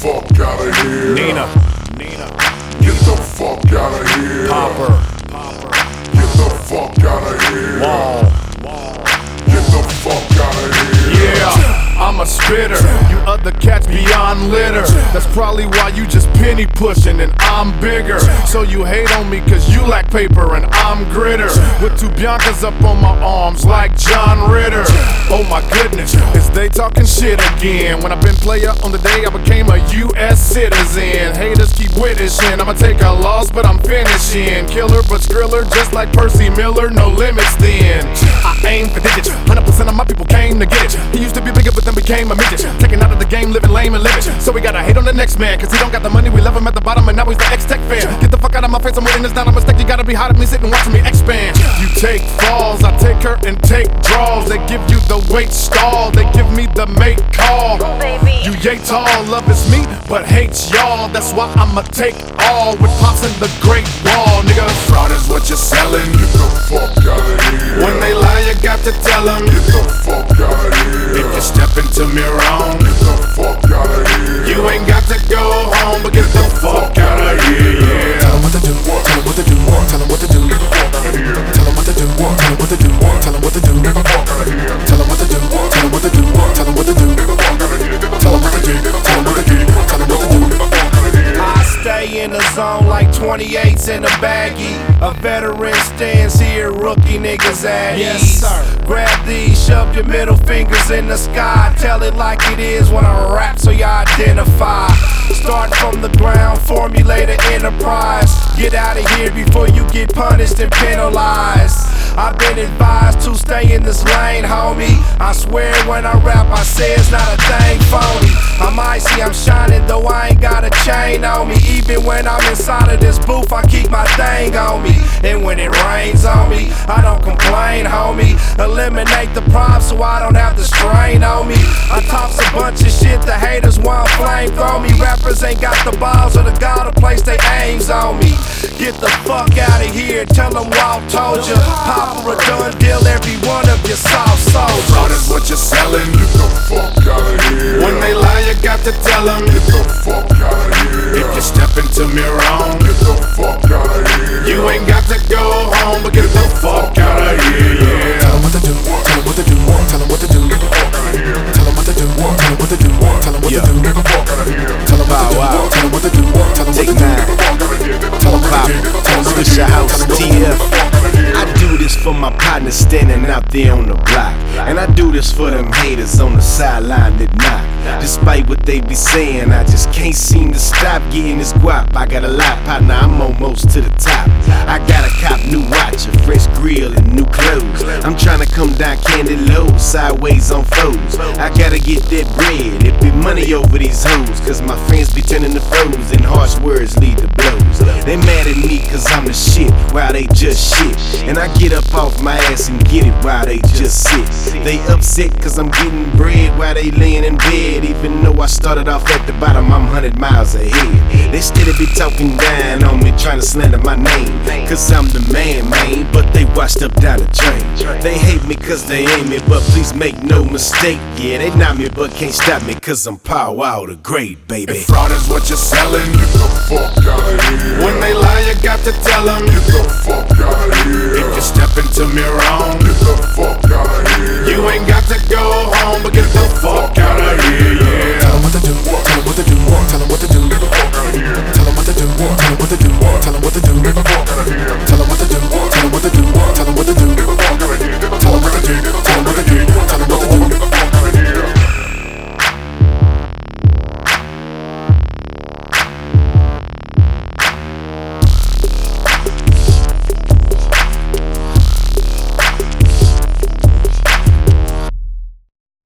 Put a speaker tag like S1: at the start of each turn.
S1: fuck out of here.
S2: Nina.
S1: Get the fuck out of here.
S2: Popper.
S1: Get the fuck out of here.
S2: Wall.
S1: Get the fuck out of here.
S2: Yeah. I'm a spitter, you other cats beyond litter. That's probably why you just penny pushing and I'm bigger. So you hate on me cause you lack paper and I'm gritter. With two Biancas up on my arms like John Ritter. Oh my goodness, is they talking shit again? When I've been player on the day I became a US citizen. Haters keep witnessing, I'ma take a loss but I'm finishing. Killer but skriller just like Percy Miller, no limits then. I aim for digits, 100% of my people came to get it. He used to be bigger but then became a midget. Taken out of the game, living lame and living. So we gotta hate on the next man, cause he don't got the money, we love him at the bottom and now he's the X-Tech fan. Get the fuck out of my face, I'm waiting this down a mistake. You gotta be hot at me sitting watching me expand. You take falls, I take her and take draws. They give you the weight stall, they give me the mate call. You yay tall, love is me, but hates y'all. That's why I'ma take all with pops in the great wall, nigga.
S1: Fraud is what you're selling. Get the fuck out of here.
S2: When they lie, you got to tell them.
S1: Get the fuck out of here.
S2: If you step into me wrong,
S1: Get the fuck out of here.
S2: you ain't got to go home, but get the fuck out of here, yeah.
S3: Tell them what to do, tell them what to do, tell them what to do.
S1: Get the fuck out of here.
S3: Tell them what to do, tell them what to do, tell them what to do.
S1: Get the fuck out of here.
S3: Tell them what to do, tell them what to do, tell them what to do.
S1: Get the fuck out of here. Get the
S3: Tell them
S1: fuck
S3: what
S1: out
S3: to
S1: of
S3: do,
S1: here.
S3: tell them what to do, tell them what to do.
S1: Get the fuck out of here.
S4: I stay in the zone like 28s in a baggie. A veteran stands here, rookie niggas at ease.
S3: Yes, sir.
S4: Grab these, shove your middle fingers in the sky. Tell it like it is when I rap so you identify. Start from the ground, formulate an enterprise. Get out of here before you get punished and penalized. I've been advised to stay in this lane, homie. I swear when I rap, I say it's not a thing phony. I'm icy, I'm shining, though I ain't got a chain on me. Even when I'm inside of this booth, I keep my thing on me. And when it rains on me, I don't complain, homie. Eliminate the problem so I don't have to strain on me. I toss a bunch of shit, the haters want flame throw me. Rappers ain't got the balls or the guy to place they aims on me. Get the fuck out of here, tell them Walt told ya. Popper a done deal, every one of you soft souls.
S1: Fraud is what you're selling. Get the fuck out of here.
S2: When they lie, you got to tell them.
S1: Get the fuck out of here.
S2: If you step into me wrong,
S1: Get the fuck out of here.
S2: you ain't got to go home, but get the fuck out of here, yeah.
S3: Tell them what to do, tell them what to do, tell them what to do.
S1: Get the fuck out of here.
S3: Tell them what to do, tell them what to do, tell them what to do.
S1: Get the fuck out of here.
S3: Tell them what to do,
S2: Wow, wow.
S3: tell them what to do, tell them what
S2: Take
S3: to do.
S2: nine.
S1: Get the fuck out of here. Get the
S3: Tell them
S1: fuck
S3: what
S1: out
S3: to
S1: of
S3: do,
S1: here.
S3: tell them what to
S2: Switch
S3: do.
S2: your house, TF. I do this for my partners standing out there on the block. And I do this for them haters on the sideline that knock. Despite what they be saying, I just can't seem to stop getting this guap. I got a lot, partner, I'm almost to the top. I got a cop new watch, a fresh grill, and new clothes. I'm trying to come down candy low, sideways on foes. I gotta get that bread, it be money over these hoes. Cause my friends be turning to foes, and harsh words lead to blows. They mad at me cause I'm the shit, while they just shit. And I get up off my ass and get it while they just sit. They upset cause I'm getting bread while they laying in bed. Even though I started off at the bottom, I'm 100 miles ahead. They still be talking down on me, trying to slander my name. Cause I'm the man, but they washed up down the drain. They hate me cause they ain't me, but please make no mistake. Yeah, they not me, but can't stop me cause I'm power out the great, baby.
S1: If fraud is what you're selling, get the fuck out of here.
S2: When they lie, you got to tell them.
S1: Get the fuck out of here.
S2: If you step into me wrong,
S1: Get the fuck out of here.
S2: you ain't got to go home, but get the fuck out of here, yeah.
S3: Tell them what to do, tell them what to do, tell them what to do.
S1: Get the fuck out of here.
S3: Tell them what to do, tell them what to do, tell them what to do.
S1: Get the fuck out of here.
S3: Tell